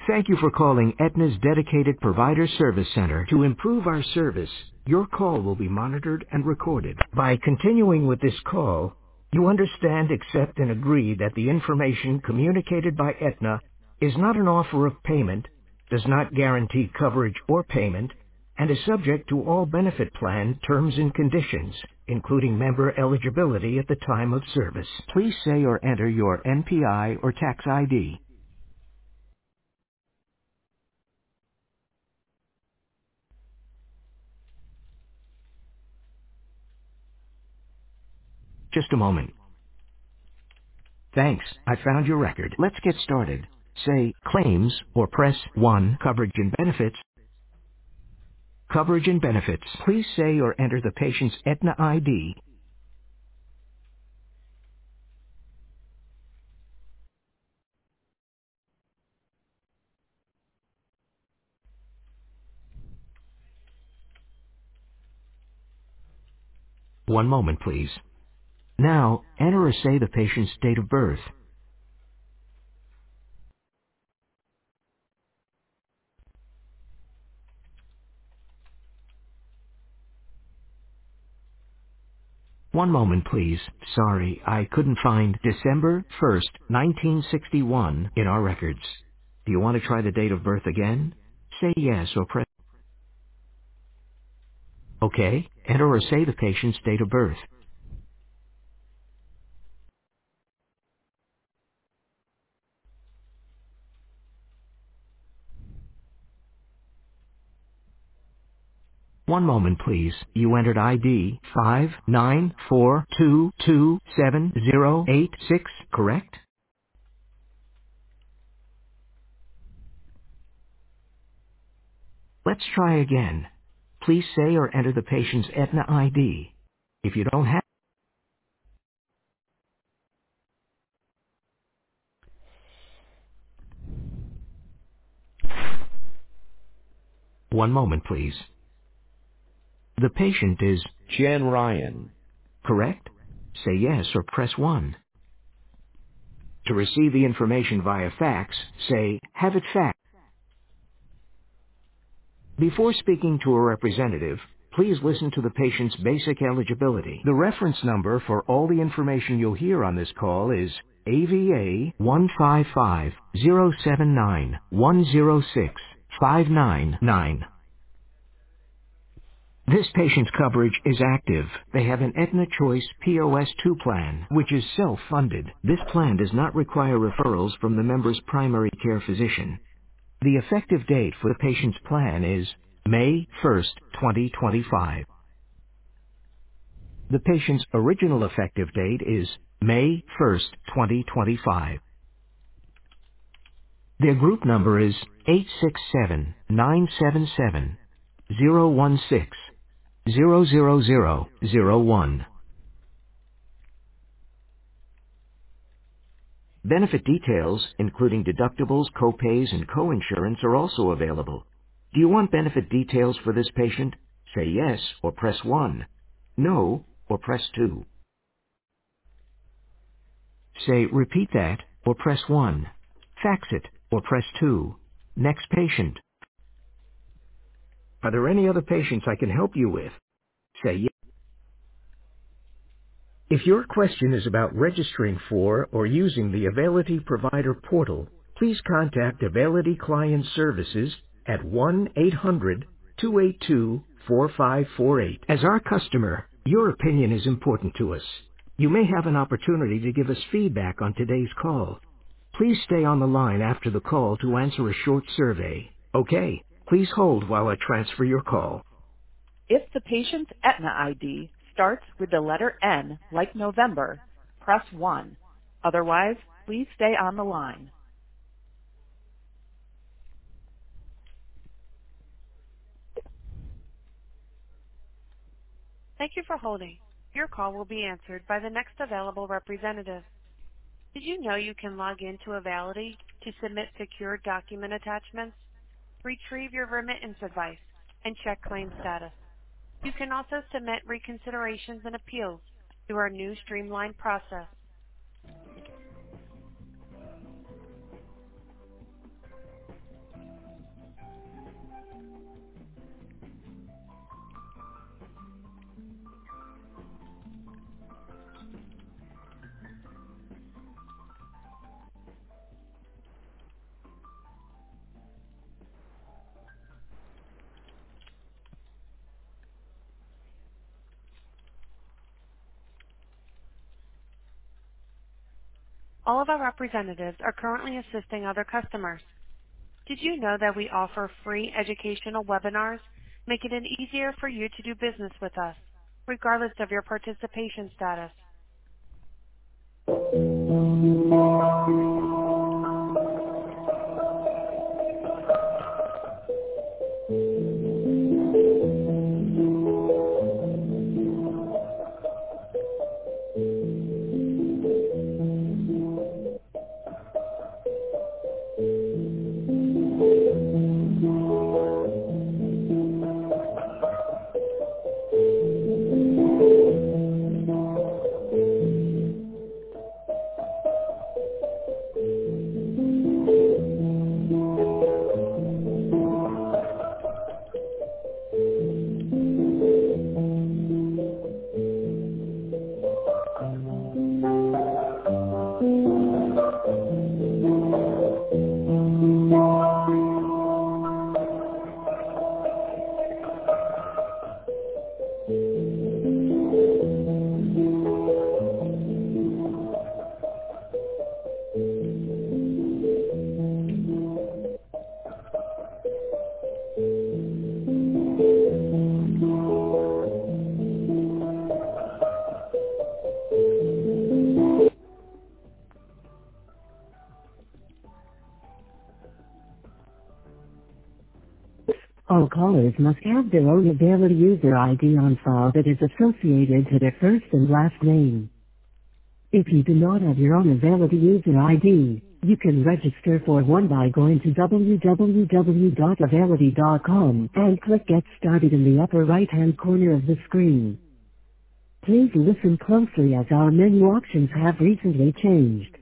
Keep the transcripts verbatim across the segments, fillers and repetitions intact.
Thank you for calling Aetna's dedicated provider service center. To improve our service, your call will be monitored and recorded. By continuing with this call, you understand, accept, and agree that the information communicated by Aetna is not an offer of payment, does not guarantee coverage or payment, and is subject to all benefit plan terms and conditions, including member eligibility at the time of service. Please say or enter your N P I or tax I D. Just a moment. Thanks. I found your record. Let's get started. Say claims or press one. Coverage and benefits. Coverage and benefits. Please say or enter the patient's Aetna I D. One moment, please. Now, enter or say the patient's date of birth. One moment, please. Sorry, I couldn't find December first, nineteen sixty-one in our records. Do you want to try the date of birth again? Say yes or press. Okay, enter or say the patient's date of birth. One moment, please. You entered I D five nine four two two seven zero eight six, correct? Let's try again. Please say or enter the patient's Aetna I D. If you don't have... One moment, please. The patient is Jen Ryan. correct? Say yes or press one. To receive the information via fax, say, have it faxed. Before speaking to a representative, please listen to the patient's basic eligibility. The reference number for all the information you'll hear on this call is A V A one five five zero seven nine one zero six five nine nine. This patient's coverage is active. They have an Aetna Choice P O S two plan, which is self-funded. This plan does not require referrals from the member's primary care physician. The effective date for the patient's plan is May first, twenty twenty-five. The patient's original effective date is May first, twenty twenty-five. Their group number is eight six seven nine seven seven zero one six zero zero zero zero one. Benefit details, including deductibles, copays, and coinsurance, are also available. Do you want benefit details for this patient? Say yes or press one. No or press two. Say repeat that or press one. Fax it or press two. Next patient. Are there any other patients I can help you with? Say yes. If your question is about registering for or using the Availity Provider Portal, please contact Availity Client Services at one eight hundred two eight two four five four eight. As our customer, your opinion is important to us. You may have an opportunity to give us feedback on today's call. Please stay on the line after the call to answer a short survey. Okay, please hold while I transfer your call. If the patient's Aetna I D starts with the letter N, like November, press one. Otherwise, please stay on the line. Thank you for holding. Your call will be answered by the next available representative. Did you know you can log into Avality to submit secure document attachments, retrieve your remittance advice, and check claim status? You can also submit reconsiderations and appeals through our new streamlined process. All of our representatives are currently assisting other customers. Did you know that we offer free educational webinars, making it easier for you to do business with us, regardless of your participation status? All callers must have their own Ability user I D on file that is associated to their first and last name. If you do not have your own Ability user I D, you can register for one by going to w w w dot ability dot com and click Get Started in the upper right-hand corner of the screen. Please listen closely as our menu options have recently changed.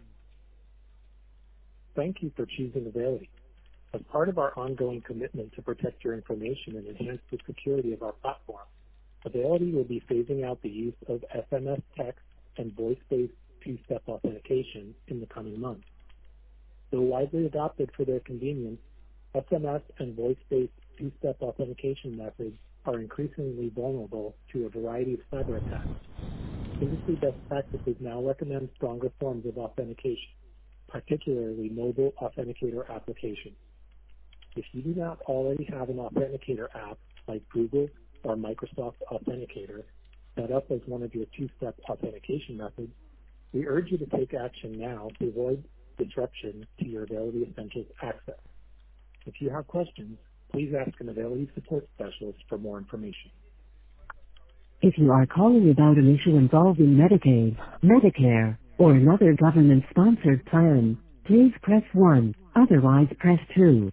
Thank you for choosing Availity. As part of our ongoing commitment to protect your information and enhance the security of our platform, Availity will be phasing out the use of S M S text and voice-based two-step authentication in the coming months. Though widely adopted for their convenience, S M S and voice-based two-step authentication methods are increasingly vulnerable to a variety of cyber attacks. Industry best practices now recommend stronger forms of authentication, particularly mobile authenticator applications. If you do not already have an authenticator app like Google or Microsoft Authenticator set up as one of your two-step authentication methods, we urge you to take action now to avoid disruption to your Availity Essentials access. If you have questions, please ask an Availity support specialist for more information. If you are calling about an issue involving Medicaid, Medicare, or another government-sponsored plan, please press one. Otherwise, press two.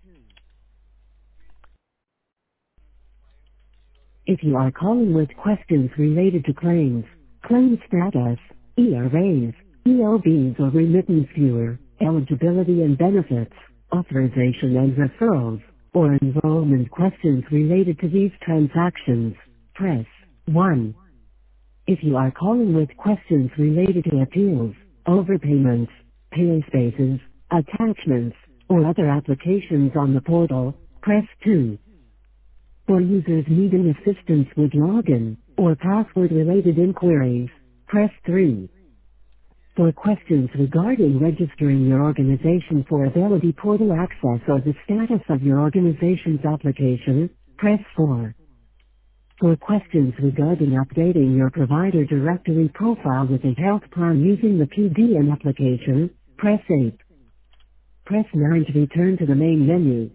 If you are calling with questions related to claims, claim status, E R As, E L Bs or remittance viewer, eligibility and benefits, authorization and referrals, or enrollment questions related to these transactions, press one. If you are calling with questions related to appeals, overpayments, pay spaces, attachments, or other applications on the portal, press two. For users needing assistance with login or password-related inquiries, press three. For questions regarding registering your organization for Availity Portal access or the status of your organization's application, press four. For questions regarding updating your provider directory profile with a health plan using the P D N application, press eight. Press nine to return to the main menu.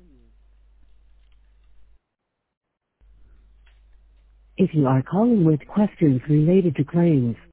If you are calling with questions related to claims,